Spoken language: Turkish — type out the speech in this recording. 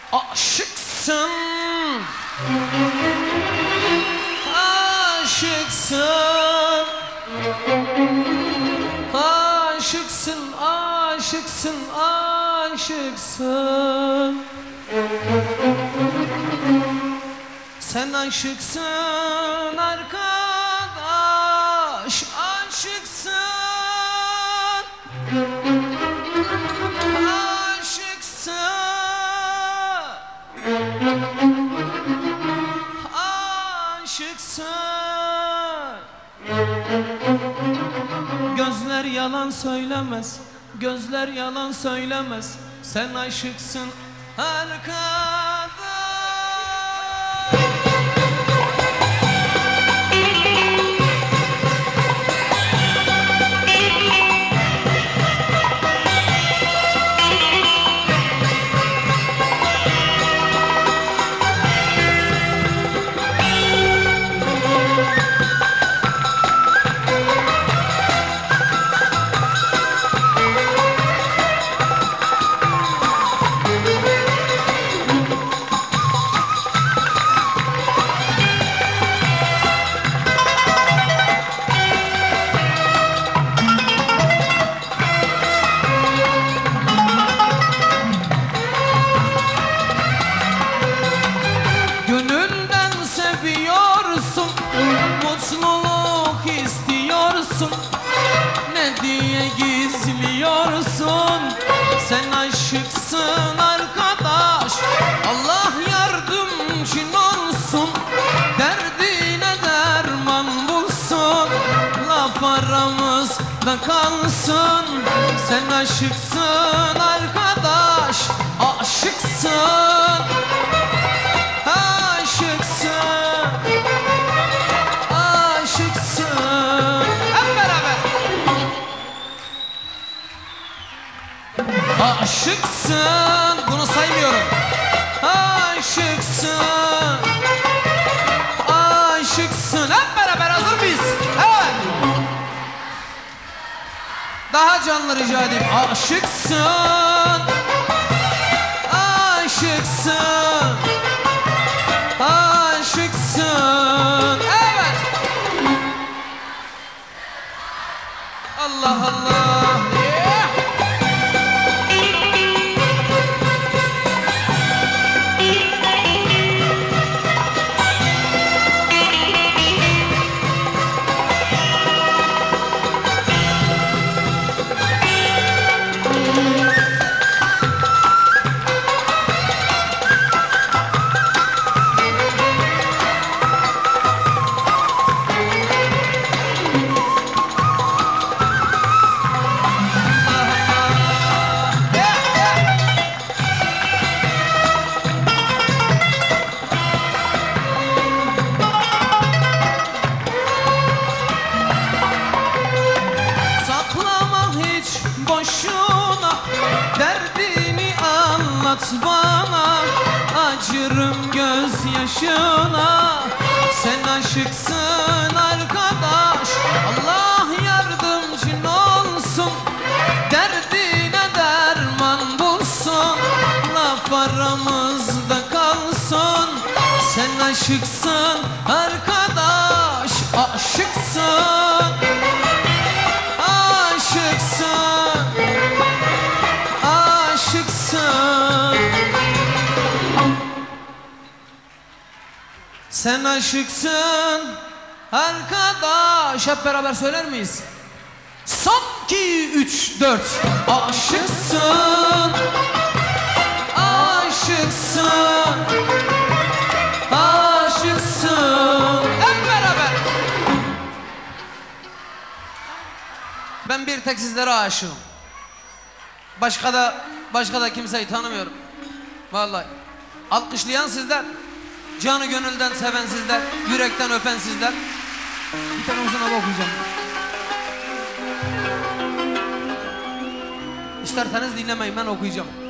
Aşıksın, aşıksın, aşıksın, aşıksın, aşıksın. Sen aşıksın arkadaş, aşıksın, aşıksın, aşıksın. Gözler yalan söylemez, gözler yalan söylemez. Sen aşıksın arkadaş. Mutluluk istiyorsun, ne diye gizliyorsun? Sen aşıksın arkadaş, Allah yardımcın olsun. Derdine derman bulsun, laf aramızda kalsın. Sen aşıksın arkadaş, aşıksın, aşıksın. Aşıksın, bunu saymıyorum. Aşıksın, aşıksın. Hep beraber hazır mıyız? Evet. Daha canlı rica edeyim. Aşıksın, aşıksın, aşıksın. Evet. Allah Allah. Derdini anlat bana, acırım gözyaşına. Sen aşıksın arkadaş, Allah yardımcın olsun. Derdine derman bulsun, laf aramızda kalsın. Sen aşıksın arkadaş, aşıksın, aşıksın, aşıksın. Sen aşıksın arkadaş. Hep beraber söyler miyiz? Son 2, 3, 4. Aşıksın, aşıksın, aşıksın. Hep beraber. Ben bir tek sizlere aşığım. Başka da kimseyi tanımıyorum. Vallahi. Alkışlayan sizler, canı gönülden seven sizler, yürekten öpen sizler. Bir tane uzun hava okuyacağım. İsterseniz dinlemeyin, ben okuyacağım.